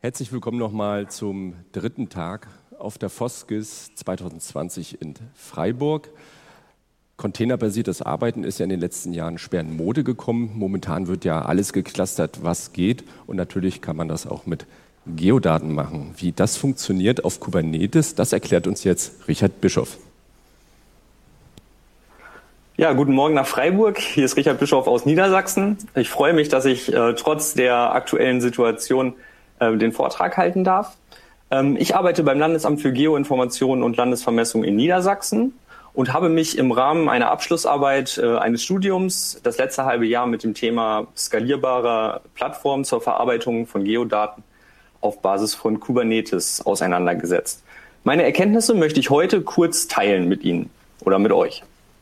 Herzlich willkommen nochmal zum dritten Tag auf der FOSGIS 2020 in Freiburg. Containerbasiertes Arbeiten ist ja in den letzten Jahren schwer in Mode gekommen. Momentan wird ja alles geclustert, was geht. Und natürlich kann man das auch mit Geodaten machen. Wie das funktioniert auf Kubernetes, das erklärt uns jetzt Richard Bischoff. Ja, guten Morgen nach Freiburg. Hier ist Richard Bischoff aus Niedersachsen. Ich freue mich, dass ich trotz der aktuellen Situation den Vortrag halten darf. Ich arbeite beim Landesamt für Geoinformation und Landesvermessung in Niedersachsen und habe mich im Rahmen einer Abschlussarbeit eines Studiums das letzte halbe Jahr mit dem Thema skalierbarer Plattformen zur Verarbeitung von Geodaten auf Basis von Kubernetes auseinandergesetzt. Meine Erkenntnisse möchte ich heute kurz teilen mit Ihnen oder mit euch.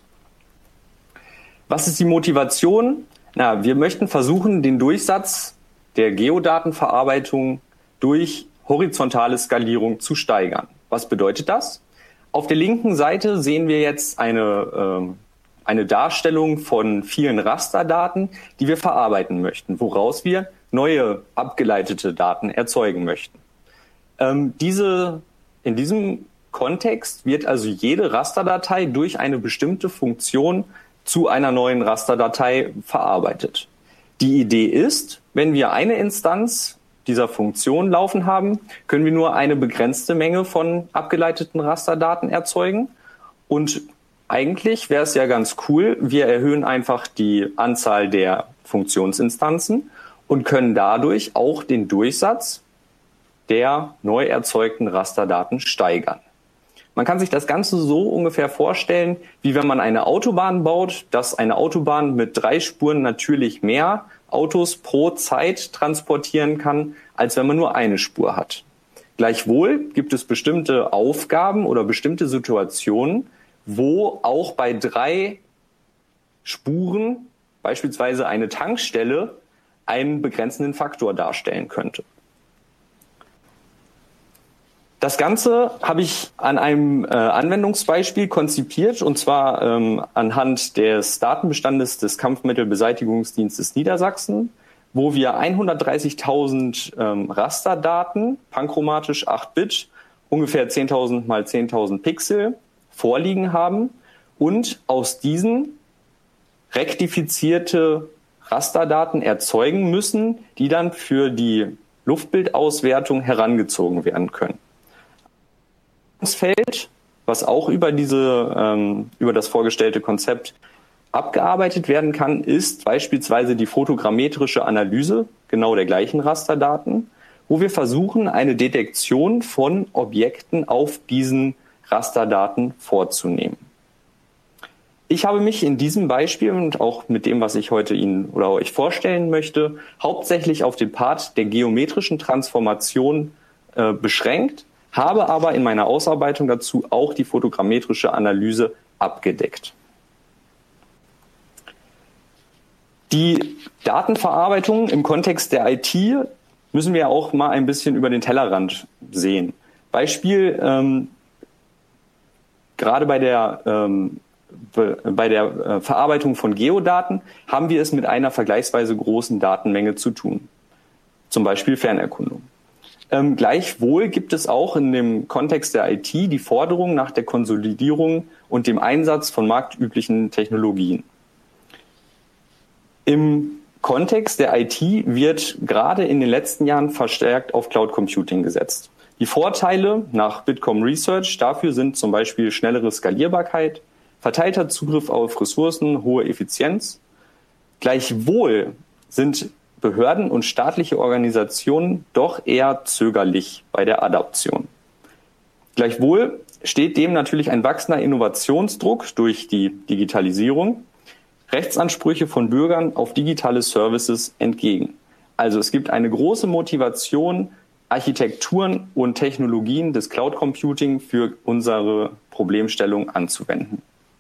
Was ist die Motivation? Wir möchten versuchen, den Durchsatz der Geodatenverarbeitung durch horizontale Skalierung zu steigern. Was bedeutet das? Auf der linken Seite sehen wir jetzt eine Darstellung von vielen Rasterdaten, die wir verarbeiten möchten, woraus wir neue abgeleitete Daten erzeugen möchten. In diesem Kontext wird also jede Rasterdatei durch eine bestimmte Funktion zu einer neuen Rasterdatei verarbeitet. Die Idee ist, wenn wir eine Instanz dieser Funktion laufen haben, können wir nur eine begrenzte Menge von abgeleiteten Rasterdaten erzeugen. Und eigentlich wäre es ja ganz cool, wir erhöhen einfach die Anzahl der Funktionsinstanzen und können dadurch auch den Durchsatz der neu erzeugten Rasterdaten steigern. Man kann sich das Ganze so ungefähr vorstellen, wie wenn man eine Autobahn baut, dass eine Autobahn mit 3 Spuren natürlich mehr Autos pro Zeit transportieren kann, als wenn man nur eine Spur hat. Gleichwohl gibt es bestimmte Aufgaben oder bestimmte Situationen, wo auch bei 3 Spuren beispielsweise eine Tankstelle einen begrenzenden Faktor darstellen könnte. Das Ganze habe ich an einem Anwendungsbeispiel konzipiert, und zwar anhand des Datenbestandes des Kampfmittelbeseitigungsdienstes Niedersachsen, wo wir 130.000 Rasterdaten, panchromatisch 8-Bit, ungefähr 10.000 mal 10.000 Pixel vorliegen haben und aus diesen rektifizierte Rasterdaten erzeugen müssen, die dann für die Luftbildauswertung herangezogen werden können. Feld, was auch über das vorgestellte Konzept abgearbeitet werden kann, ist beispielsweise die fotogrammetrische Analyse genau der gleichen Rasterdaten, wo wir versuchen, eine Detektion von Objekten auf diesen Rasterdaten vorzunehmen. Ich habe mich in diesem Beispiel und auch mit dem, was ich heute Ihnen oder euch vorstellen möchte, hauptsächlich auf den Part der geometrischen Transformation beschränkt, habe aber in meiner Ausarbeitung dazu auch die fotogrammetrische Analyse abgedeckt. Die Datenverarbeitung im Kontext der IT müssen wir auch mal ein bisschen über den Tellerrand sehen. Beispiel, gerade bei der Verarbeitung von Geodaten haben wir es mit einer vergleichsweise großen Datenmenge zu tun. Zum Beispiel Fernerkundung. Gleichwohl gibt es auch in dem Kontext der IT die Forderung nach der Konsolidierung und dem Einsatz von marktüblichen Technologien. Im Kontext der IT wird gerade in den letzten Jahren verstärkt auf Cloud Computing gesetzt. Die Vorteile nach Bitkom Research dafür sind zum Beispiel schnellere Skalierbarkeit, verteilter Zugriff auf Ressourcen, hohe Effizienz. Gleichwohl sind Behörden und staatliche Organisationen doch eher zögerlich bei der Adaption. Gleichwohl steht dem natürlich ein wachsender Innovationsdruck durch die Digitalisierung, Rechtsansprüche von Bürgern auf digitale Services entgegen. Also es gibt eine große Motivation, Architekturen und Technologien des Cloud Computing für unsere Problemstellung anzuwenden.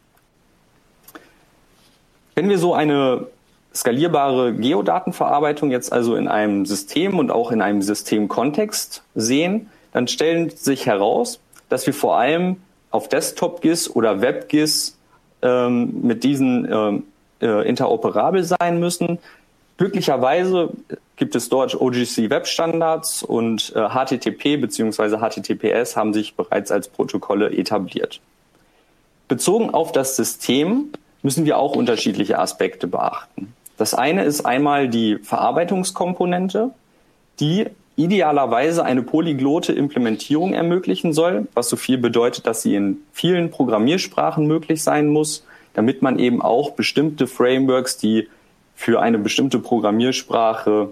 Wenn wir so eine skalierbare Geodatenverarbeitung jetzt also in einem System und auch in einem Systemkontext sehen, dann stellt sich heraus, dass wir vor allem auf Desktop-GIS oder Web-GIS mit diesen interoperabel sein müssen. Glücklicherweise gibt es dort OGC Web Standards und HTTP bzw. HTTPS haben sich bereits als Protokolle etabliert. Bezogen auf das System müssen wir auch unterschiedliche Aspekte beachten. Das eine ist einmal die Verarbeitungskomponente, die idealerweise eine polyglotte Implementierung ermöglichen soll, was so viel bedeutet, dass sie in vielen Programmiersprachen möglich sein muss, damit man eben auch bestimmte Frameworks, die für eine bestimmte Programmiersprache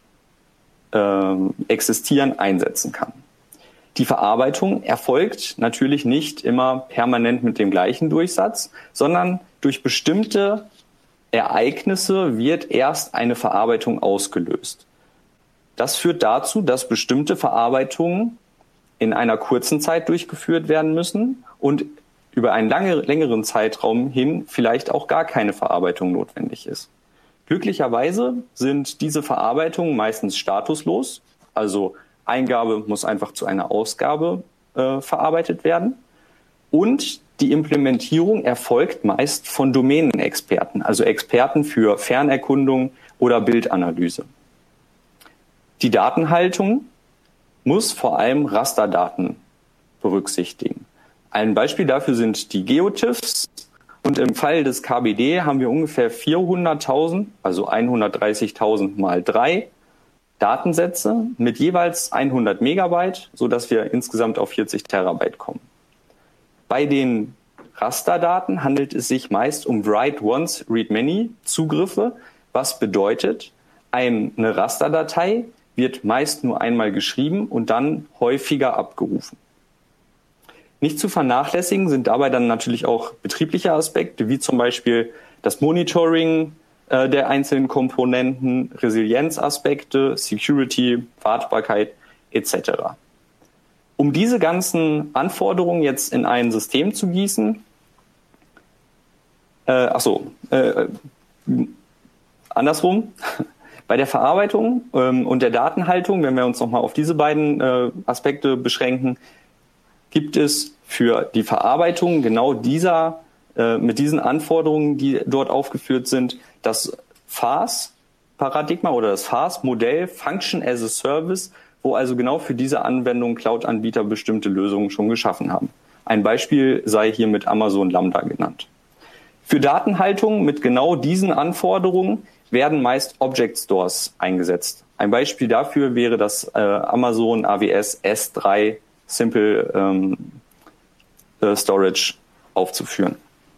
existieren, einsetzen kann. Die Verarbeitung erfolgt natürlich nicht immer permanent mit dem gleichen Durchsatz, sondern durch bestimmte Ereignisse wird erst eine Verarbeitung ausgelöst. Das führt dazu, dass bestimmte Verarbeitungen in einer kurzen Zeit durchgeführt werden müssen und über einen längeren Zeitraum hin vielleicht auch gar keine Verarbeitung notwendig ist. Glücklicherweise sind diese Verarbeitungen meistens statuslos, also Eingabe muss einfach zu einer Ausgabe verarbeitet werden und die Implementierung erfolgt meist von Domänenexperten, also Experten für Fernerkundung oder Bildanalyse. Die Datenhaltung muss vor allem Rasterdaten berücksichtigen. Ein Beispiel dafür sind die GeoTIFFs und im Fall des KBD haben wir ungefähr 400.000, also 130.000 mal 3 Datensätze mit jeweils 100 Megabyte, sodass wir insgesamt auf 40 Terabyte kommen. Bei den Rasterdaten handelt es sich meist um Write-Once, Read-Many-Zugriffe, was bedeutet, eine Rasterdatei wird meist nur einmal geschrieben und dann häufiger abgerufen. Nicht zu vernachlässigen sind dabei dann natürlich auch betriebliche Aspekte, wie zum Beispiel das Monitoring der einzelnen Komponenten, Resilienzaspekte, Security, Wartbarkeit etc. Um diese ganzen Anforderungen jetzt in ein System zu gießen, andersrum, bei der Verarbeitung und der Datenhaltung, wenn wir uns nochmal auf diese beiden Aspekte beschränken, gibt es für die Verarbeitung genau mit diesen Anforderungen, die dort aufgeführt sind, das FaaS-Paradigma oder das FaaS-Modell Function as a Service, wo also genau für diese Anwendung Cloud-Anbieter bestimmte Lösungen schon geschaffen haben. Ein Beispiel sei hier mit Amazon Lambda genannt. Für Datenhaltung mit genau diesen Anforderungen werden meist Object Stores eingesetzt. Ein Beispiel dafür wäre das Amazon AWS S3 Simple Storage aufzuführen.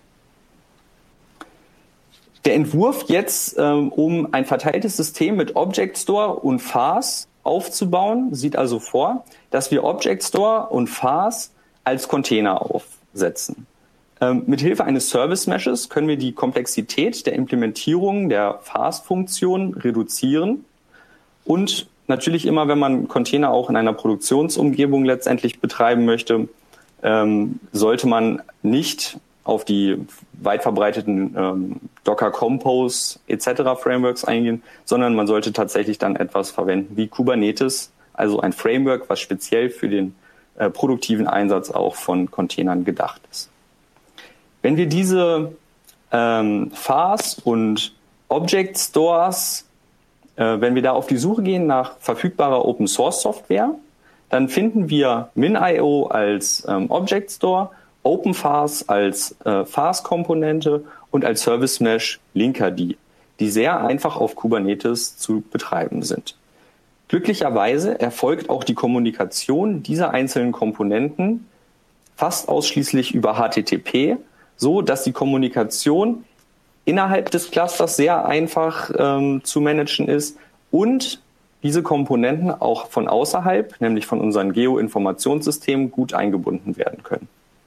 Der Entwurf jetzt, um ein verteiltes System mit Object Store und FaaS aufzubauen, sieht also vor, dass wir Object Store und FaaS als Container aufsetzen. Mithilfe eines Service Meshes können wir die Komplexität der Implementierung der FaaS-Funktion reduzieren und natürlich immer, wenn man Container auch in einer Produktionsumgebung letztendlich betreiben möchte, sollte man nicht auf die weit verbreiteten Docker Compose etc. Frameworks eingehen, sondern man sollte tatsächlich dann etwas verwenden wie Kubernetes, also ein Framework, was speziell für den produktiven Einsatz auch von Containern gedacht ist. Wenn wir diese FaaS und Object Stores, wenn wir da auf die Suche gehen nach verfügbarer Open Source Software, dann finden wir MinIO als Object Store, OpenFaaS als FaaS-Komponente und als Service Mesh Linkerd, die sehr einfach auf Kubernetes zu betreiben sind. Glücklicherweise erfolgt auch die Kommunikation dieser einzelnen Komponenten fast ausschließlich über HTTP, so dass die Kommunikation innerhalb des Clusters sehr einfach zu managen ist und diese Komponenten auch von außerhalb, nämlich von unseren Geoinformationssystemen, gut eingebunden werden können.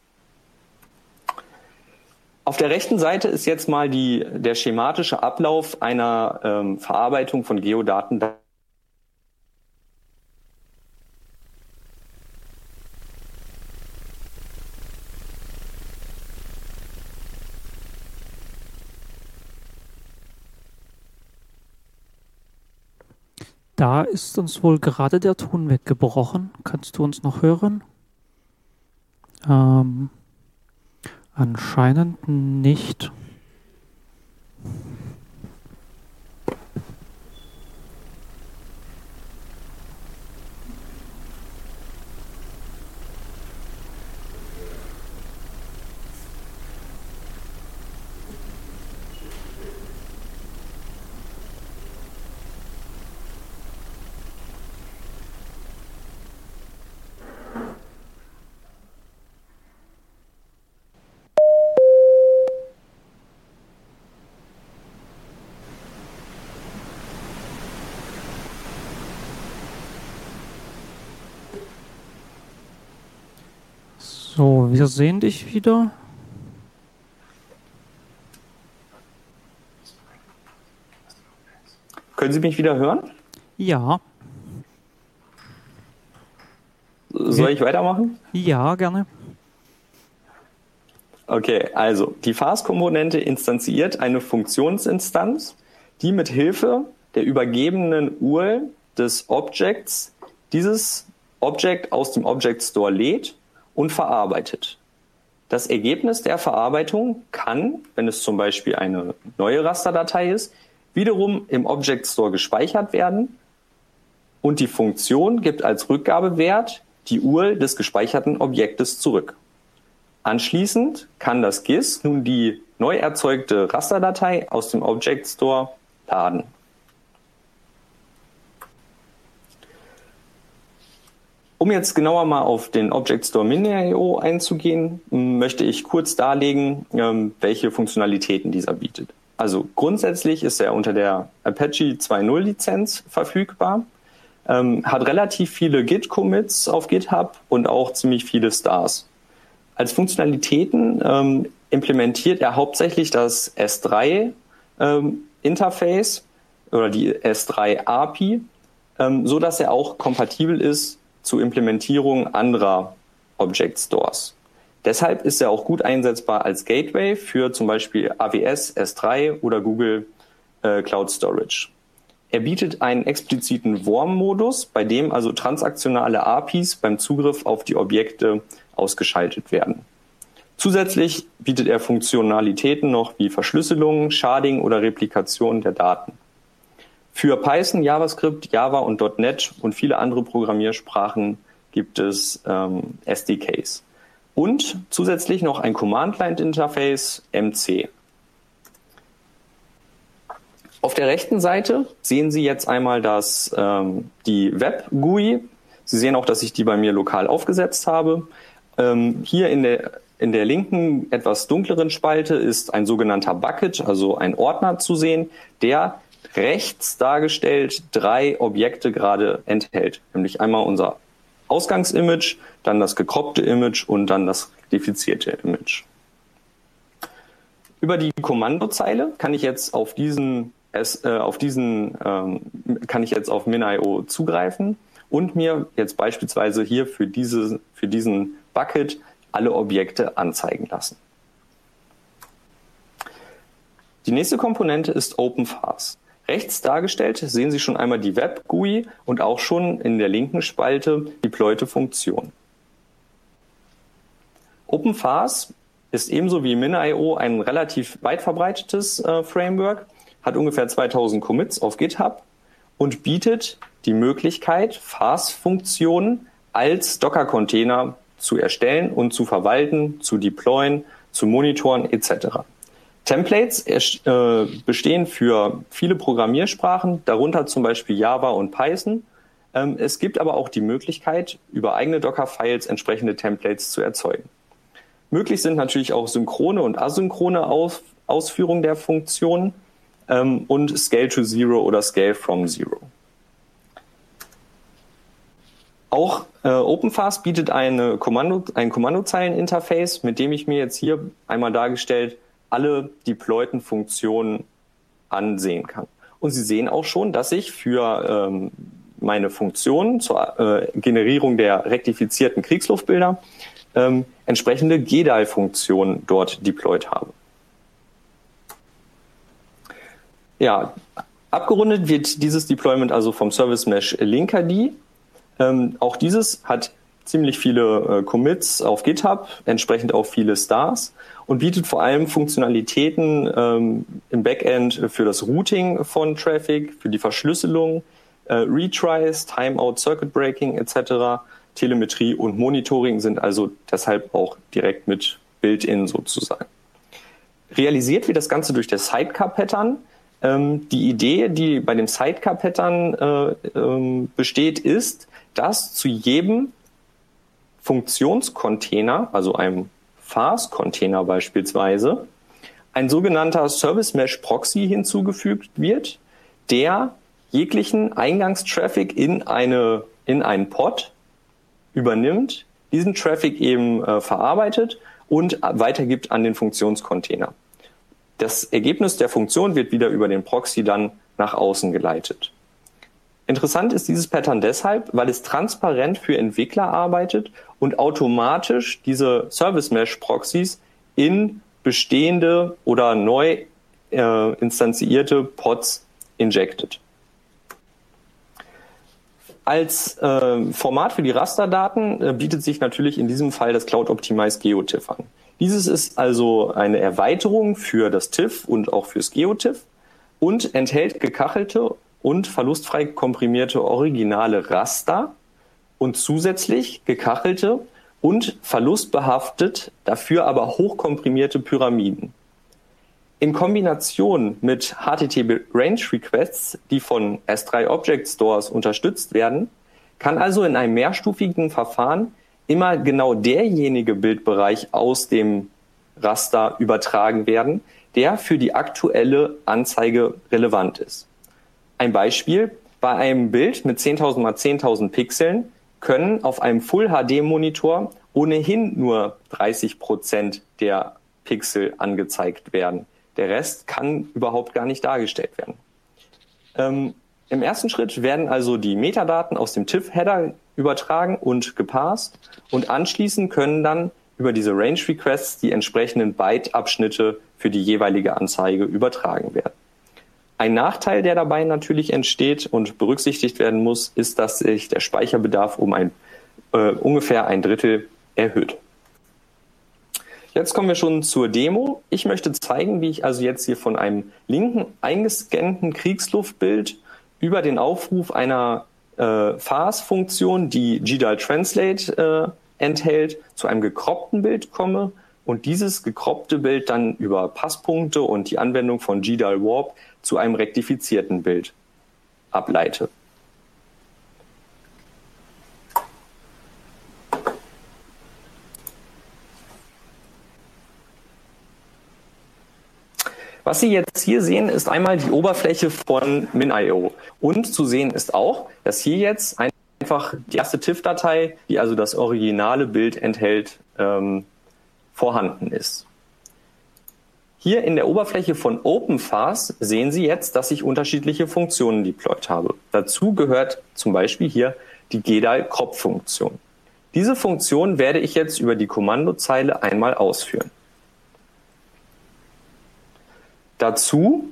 Auf der rechten Seite ist jetzt mal der schematische Ablauf einer Verarbeitung von Geodaten. Da ist uns wohl gerade der Ton weggebrochen. Kannst du uns noch hören? Anscheinend nicht. So, wir sehen dich wieder. Können Sie mich wieder hören? Ja. Soll ich weitermachen? Ja, gerne. Okay, also die Fast-Komponente instanziert eine Funktionsinstanz, die mit Hilfe der übergebenen URL des Objects dieses Object aus dem Object Store lädt und verarbeitet. Das Ergebnis der Verarbeitung kann, wenn es zum Beispiel eine neue Rasterdatei ist, wiederum im Object Store gespeichert werden und die Funktion gibt als Rückgabewert die URL des gespeicherten Objektes zurück. Anschließend kann das GIS nun die neu erzeugte Rasterdatei aus dem Object Store laden. Um jetzt genauer mal auf den Object Store Mini.io einzugehen, möchte ich kurz darlegen, welche Funktionalitäten dieser bietet. Also grundsätzlich ist er unter der Apache 2.0 Lizenz verfügbar, hat relativ viele Git-Commits auf GitHub und auch ziemlich viele Stars. Als Funktionalitäten implementiert er hauptsächlich das S3-Interface oder die S3-API, so dass er auch kompatibel ist zur Implementierung anderer Object Stores. Deshalb ist er auch gut einsetzbar als Gateway für zum Beispiel AWS, S3 oder Google Cloud Storage. Er bietet einen expliziten Worm-Modus, bei dem also transaktionale APIs beim Zugriff auf die Objekte ausgeschaltet werden. Zusätzlich bietet er Funktionalitäten noch wie Verschlüsselung, Sharding oder Replikation der Daten. Für Python, JavaScript, Java und .NET und viele andere Programmiersprachen gibt es SDKs. Und zusätzlich noch ein Command-Line-Interface, MC. Auf der rechten Seite sehen Sie jetzt einmal die Web-GUI. Sie sehen auch, dass ich die bei mir lokal aufgesetzt habe. Hier in der linken, etwas dunkleren Spalte ist ein sogenannter Bucket, also ein Ordner zu sehen, der rechts dargestellt 3 Objekte gerade enthält. Nämlich einmal unser Ausgangsimage, dann das gekroppte Image und dann das rektifizierte Image. Über die Kommandozeile kann ich jetzt auf Min.io zugreifen und mir jetzt beispielsweise hier für diesen Bucket alle Objekte anzeigen lassen. Die nächste Komponente ist OpenFAS. Rechts dargestellt sehen Sie schon einmal die Web-GUI und auch schon in der linken Spalte deployte Funktion. OpenFAS ist ebenso wie Min.io ein relativ weit verbreitetes Framework, hat ungefähr 2000 Commits auf GitHub und bietet die Möglichkeit, FAS-Funktionen als Docker-Container zu erstellen und zu verwalten, zu deployen, zu monitoren etc. Templates bestehen für viele Programmiersprachen, darunter zum Beispiel Java und Python. Es gibt aber auch die Möglichkeit, über eigene Docker-Files entsprechende Templates zu erzeugen. Möglich sind natürlich auch synchrone und asynchrone Ausführungen der Funktionen und Scale to Zero oder Scale from Zero. Auch OpenFAS bietet ein Kommandozeilen-Interface, mit dem ich mir jetzt hier einmal dargestellt alle deployten Funktionen ansehen kann. Und Sie sehen auch schon, dass ich für meine Funktionen zur Generierung der rektifizierten Kriegsluftbilder entsprechende GDAL-Funktionen dort deployed habe. Ja, abgerundet wird dieses Deployment also vom Service Mesh Linkerd. Auch dieses hat ziemlich viele Commits auf GitHub, entsprechend auch viele Stars und bietet vor allem Funktionalitäten im Backend für das Routing von Traffic, für die Verschlüsselung, Retries, Timeout, Circuit Breaking etc., Telemetrie und Monitoring sind also deshalb auch direkt mit Built-in sozusagen. Realisiert wird das Ganze durch das Sidecar-Pattern. Die Idee, die bei dem Sidecar-Pattern besteht, ist, dass zu jedem Funktionscontainer, also einem FAS-Container beispielsweise, ein sogenannter Service Mesh Proxy hinzugefügt wird, der jeglichen Eingangstraffic in einen Pod übernimmt, diesen Traffic eben verarbeitet und weitergibt an den Funktionscontainer. Das Ergebnis der Funktion wird wieder über den Proxy dann nach außen geleitet. Interessant ist dieses Pattern deshalb, weil es transparent für Entwickler arbeitet und automatisch diese Service Mesh Proxys in bestehende oder neu instanzierte Pods injectet. Als Format für die Rasterdaten bietet sich natürlich in diesem Fall das Cloud Optimized GeoTIFF an. Dieses ist also eine Erweiterung für das TIFF und auch fürs GeoTIFF und enthält gekachelte und verlustfrei komprimierte originale Raster und zusätzlich gekachelte und verlustbehaftet, dafür aber hochkomprimierte Pyramiden. In Kombination mit HTTP Range Requests, die von S3 Object Stores unterstützt werden, kann also in einem mehrstufigen Verfahren immer genau derjenige Bildbereich aus dem Raster übertragen werden, der für die aktuelle Anzeige relevant ist. Ein Beispiel: Bei einem Bild mit 10.000 mal 10.000 Pixeln können auf einem Full-HD-Monitor ohnehin nur 30% der Pixel angezeigt werden. Der Rest kann überhaupt gar nicht dargestellt werden. Im ersten Schritt werden also die Metadaten aus dem TIFF-Header übertragen und geparst und anschließend können dann über diese Range-Requests die entsprechenden Byte-Abschnitte für die jeweilige Anzeige übertragen werden. Ein Nachteil, der dabei natürlich entsteht und berücksichtigt werden muss, ist, dass sich der Speicherbedarf um ungefähr ein Drittel erhöht. Jetzt kommen wir schon zur Demo. Ich möchte zeigen, wie ich also jetzt hier von einem linken eingescannten Kriegsluftbild über den Aufruf einer FAS-Funktion, die GDAL Translate enthält, zu einem gekroppten Bild komme und dieses gekroppte Bild dann über Passpunkte und die Anwendung von GDAL Warp zu einem rektifizierten Bild ableite. Was Sie jetzt hier sehen, ist einmal die Oberfläche von MinIO. Und zu sehen ist auch, dass hier jetzt einfach die erste TIFF-Datei, die also das originale Bild enthält, vorhanden ist. Hier in der Oberfläche von OpenFAS sehen Sie jetzt, dass ich unterschiedliche Funktionen deployed habe. Dazu gehört zum Beispiel hier die GDAL-Crop-Funktion. Diese Funktion werde ich jetzt über die Kommandozeile einmal ausführen. Dazu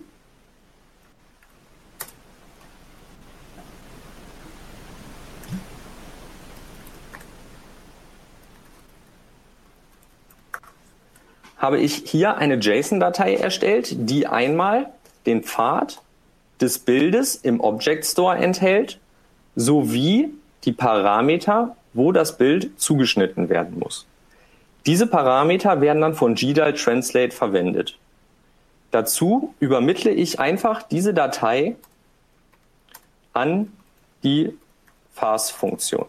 habe ich hier eine JSON-Datei erstellt, die einmal den Pfad des Bildes im Object Store enthält, sowie die Parameter, wo das Bild zugeschnitten werden muss. Diese Parameter werden dann von GDAL Translate verwendet. Dazu übermittle ich einfach diese Datei an die FAS-Funktion.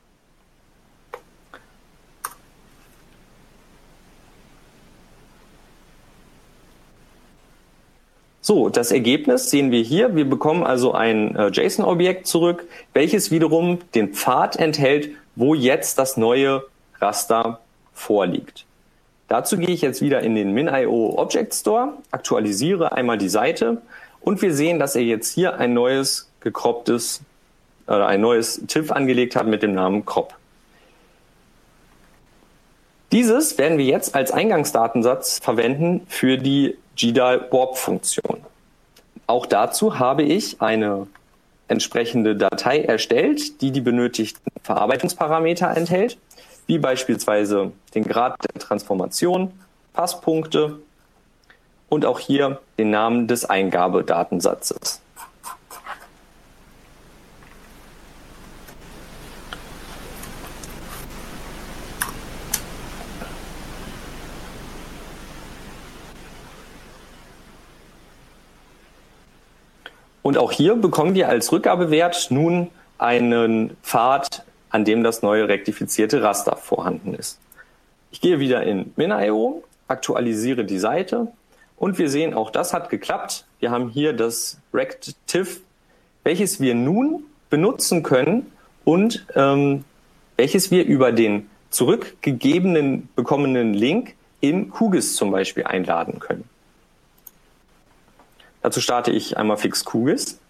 So, das Ergebnis sehen wir hier. Wir bekommen also ein JSON-Objekt zurück, welches wiederum den Pfad enthält, wo jetzt das neue Raster vorliegt. Dazu gehe ich jetzt wieder in den MinIO Object Store, aktualisiere einmal die Seite und wir sehen, dass er jetzt hier ein neues gekropptes, ein neues TIFF angelegt hat mit dem Namen Crop. Dieses werden wir jetzt als Eingangsdatensatz verwenden für die GDAL Warp-Funktion. Auch dazu habe ich eine entsprechende Datei erstellt, die die benötigten Verarbeitungsparameter enthält, wie beispielsweise den Grad der Transformation, Passpunkte und auch hier den Namen des Eingabedatensatzes. Und auch hier bekommen wir als Rückgabewert nun einen Pfad, an dem das neue rektifizierte Raster vorhanden ist. Ich gehe wieder in MinIO, aktualisiere die Seite und wir sehen, auch das hat geklappt. Wir haben hier das Rect-TIFF, welches wir nun benutzen können und welches wir über den bekommenen Link in QGIS zum Beispiel einladen können. Dazu starte ich einmal fix QGIS.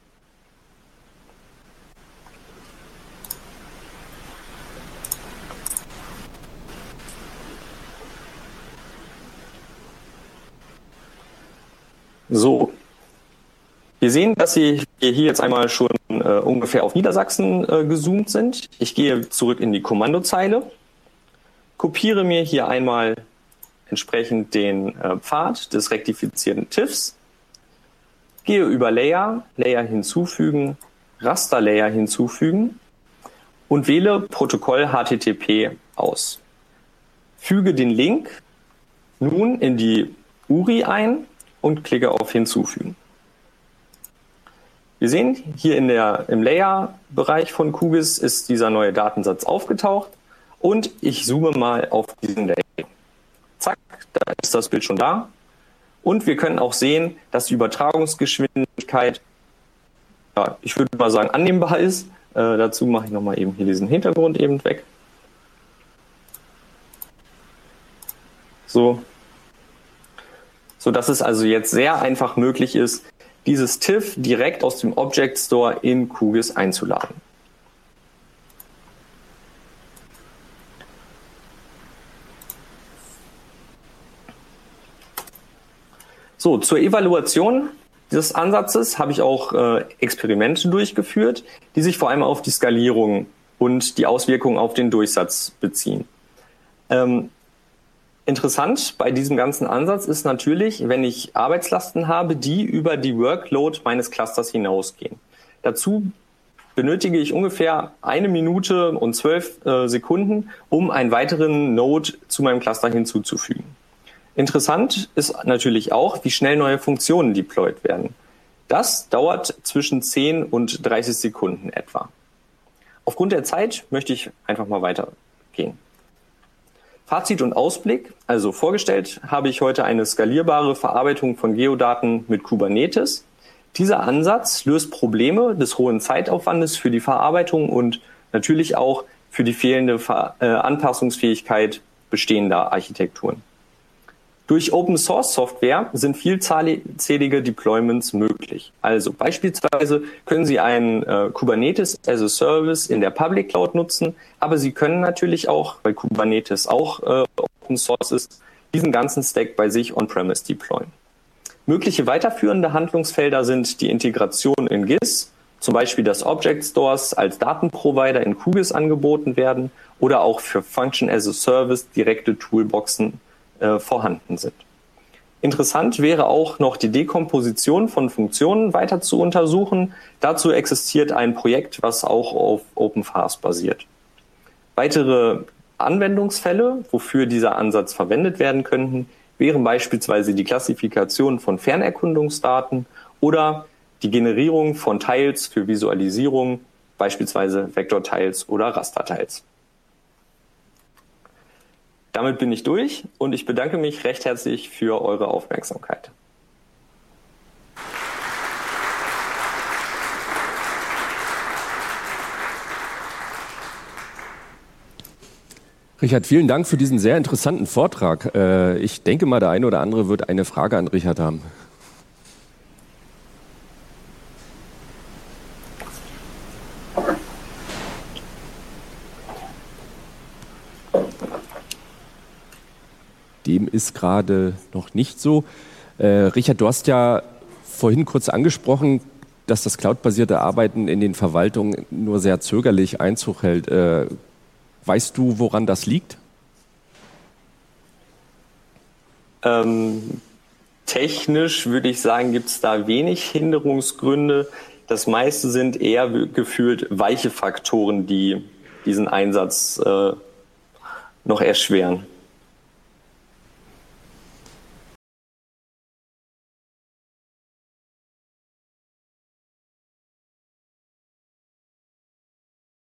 So, wir sehen, dass wir hier jetzt einmal schon ungefähr auf Niedersachsen gezoomt sind. Ich gehe zurück in die Kommandozeile, kopiere mir hier einmal entsprechend den Pfad des rektifizierten TIFFs, gehe über Layer, Layer hinzufügen, Rasterlayer hinzufügen und wähle Protokoll HTTP aus. Füge den Link nun in die URI ein und klicke auf Hinzufügen. Wir sehen, hier im Layer-Bereich von QGIS ist dieser neue Datensatz aufgetaucht und ich zoome mal auf diesen Layer. Zack, da ist das Bild schon da. Und wir können auch sehen, dass die Übertragungsgeschwindigkeit, ja, ich würde mal sagen, annehmbar ist. Dazu mache ich nochmal eben hier diesen Hintergrund eben weg. So, dass es also jetzt sehr einfach möglich ist, dieses TIFF direkt aus dem Object Store in QGIS einzuladen. So, zur Evaluation dieses Ansatzes habe ich auch Experimente durchgeführt, die sich vor allem auf die Skalierung und die Auswirkungen auf den Durchsatz beziehen. Interessant bei diesem ganzen Ansatz ist natürlich, wenn ich Arbeitslasten habe, die über die Workload meines Clusters hinausgehen. Dazu benötige ich ungefähr 1 Minute und 12 Sekunden, um einen weiteren Node zu meinem Cluster hinzuzufügen. Interessant ist natürlich auch, wie schnell neue Funktionen deployed werden. Das dauert zwischen 10 und 30 Sekunden etwa. Aufgrund der Zeit möchte ich einfach mal weitergehen. Fazit und Ausblick. Also vorgestellt habe ich heute eine skalierbare Verarbeitung von Geodaten mit Kubernetes. Dieser Ansatz löst Probleme des hohen Zeitaufwandes für die Verarbeitung und natürlich auch für die fehlende Anpassungsfähigkeit bestehender Architekturen. Durch Open-Source-Software sind vielzählige Deployments möglich. Also beispielsweise können Sie einen Kubernetes as a Service in der Public Cloud nutzen, aber Sie können natürlich auch, weil Kubernetes auch Open Source ist, diesen ganzen Stack bei sich on-premise deployen. Mögliche weiterführende Handlungsfelder sind die Integration in GIS, zum Beispiel dass Object Stores als Datenprovider in QGIS angeboten werden oder auch für Function as a Service direkte Toolboxen vorhanden sind. Interessant wäre auch noch die Dekomposition von Funktionen weiter zu untersuchen. Dazu existiert ein Projekt, was auch auf OpenFast basiert. Weitere Anwendungsfälle, wofür dieser Ansatz verwendet werden könnten, wären beispielsweise die Klassifikation von Fernerkundungsdaten oder die Generierung von Tiles für Visualisierung, beispielsweise Vektortiles oder Rastertiles. Damit bin ich durch und ich bedanke mich recht herzlich für eure Aufmerksamkeit. Richard, vielen Dank für diesen sehr interessanten Vortrag. Ich denke mal, der eine oder andere wird eine Frage an Richard haben. Dem ist gerade noch nicht so. Richard, du hast ja vorhin kurz angesprochen, dass das cloudbasierte Arbeiten in den Verwaltungen nur sehr zögerlich Einzug hält. Weißt du, woran das liegt? Technisch würde ich sagen, gibt es da wenig Hinderungsgründe. Das meiste sind eher gefühlt weiche Faktoren, die diesen Einsatz noch erschweren.